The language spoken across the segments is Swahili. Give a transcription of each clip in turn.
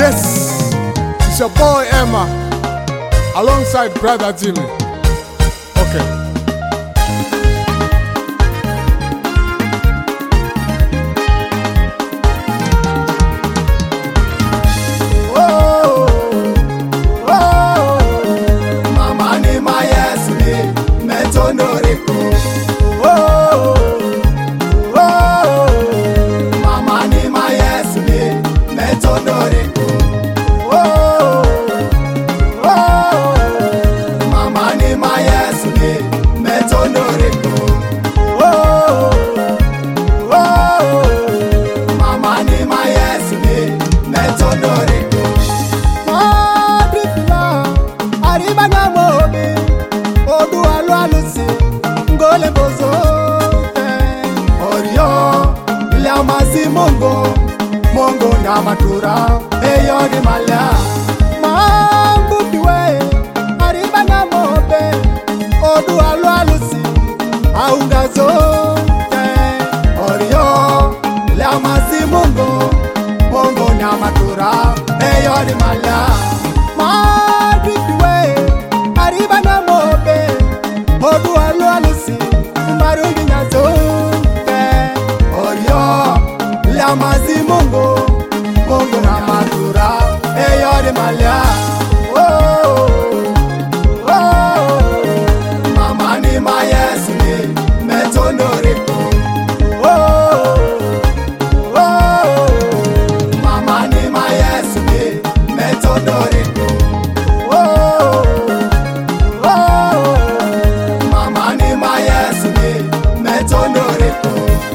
Yes, it's your boy Emma, alongside brother Jimmy. Okay. Mongo na matura eyo di malya mambu diwe ariba na mobe odu alu alusi aunga zote orio la masi mongo na matura eyo di malya mambu diwe ariba na mobe odu alu alusi marungi nyazote orio la masi mongo na matura eyo di malya mama ni mayesi ni metondoriko mama ni mayesi ni metondoriko mama ni mayesi ni metondoriko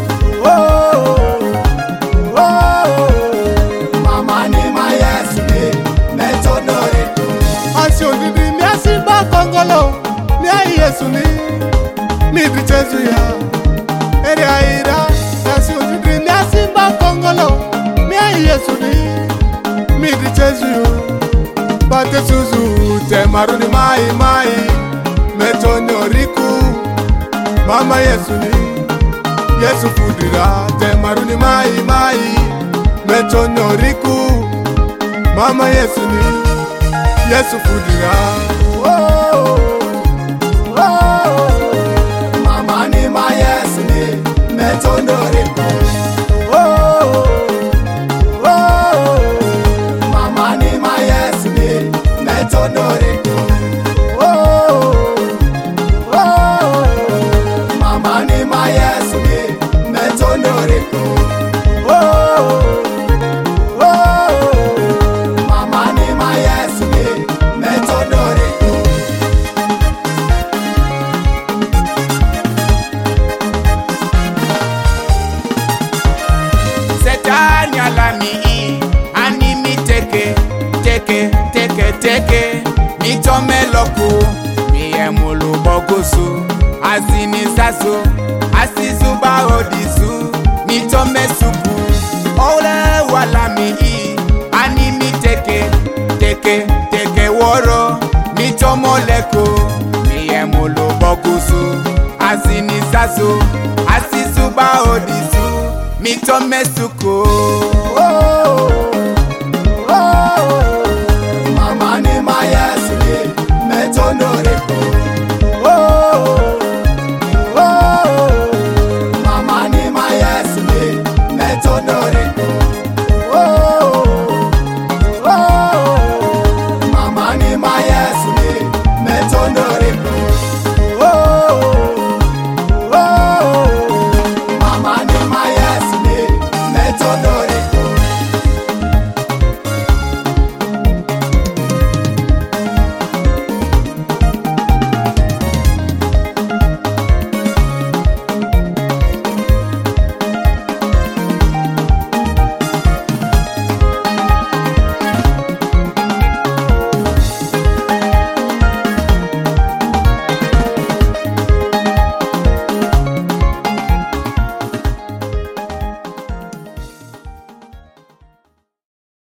Yesu ni midri chezu ya ere aira Yesu midri ni asimba kongolo mi Yesu ni midri chezu yo bate suzu te maruni mai metonyo riku mama Yesu ni Yesu fudira te maruni mai metonyo riku mama Yesu ni Yesu fudira mama ni mayesi ni metondoriko mama ni mayesi ni metondoriko mama ni mayesi ni metondoriko mama ni mayesi ni metondoriko teke mitomeloku miyemulu bogusu asini sasu asisuba odisu mitomesuku ole walami animi teke woro mitomoleku miyemulu bogusu asini sasu asisuba odisu mitomesuku